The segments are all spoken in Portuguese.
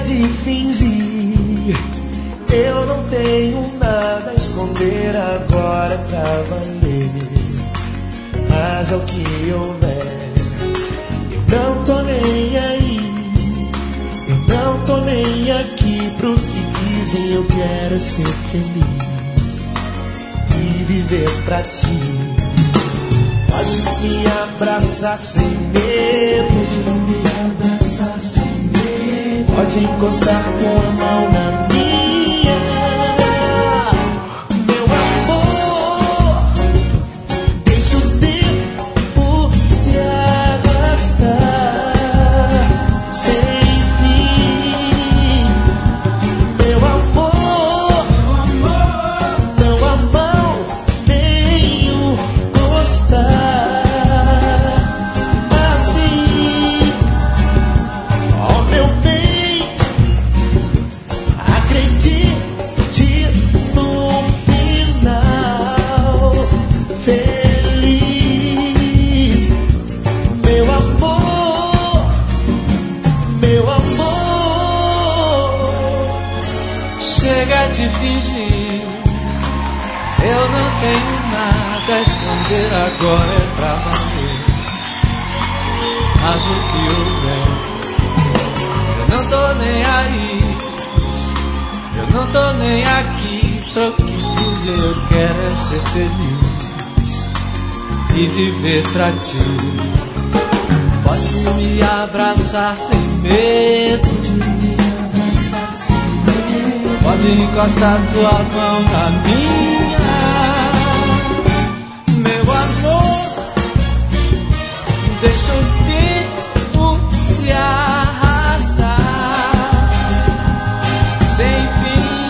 de fingir. Eu não tenho nada a esconder, agora é pra valer. Mas é o que houver, eu não tô nem aí. Eu não tô nem aqui pro que dizem. Eu quero ser feliz e viver pra ti. Pode me abraçar sem medo, pode me abraçar sem medo. Pode encostar tua mão na minha. Meu amor, deixa o tempo se arrastar sem fim. Meu amor, não há mal nem o gostar. Chega de fingir, eu não tenho nada a esconder, agora é pra valer. Mas o que houver, eu não tô nem aí. Eu não tô nem aqui pra o que dizer. Eu quero é ser feliz e viver pra ti. Pode me abraçar sem medo, pode encostar tua mão na minha. Meu amor, deixa o tempo se arrastar sem fim.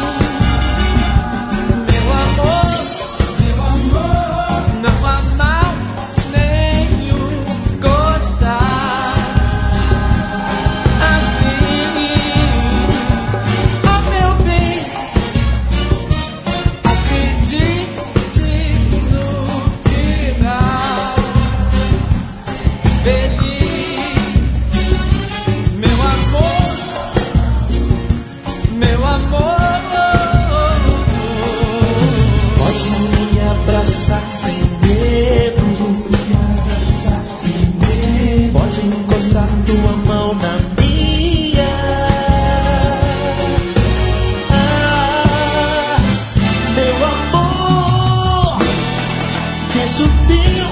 Meu amor, não há mal nenhum gostar assim. Oh meu bem, acredite no final feliz. Meu amor, meu amor. Pode me abraçar sem medo, pode encostar tua mão na minha. Meu amor, deixa o tempo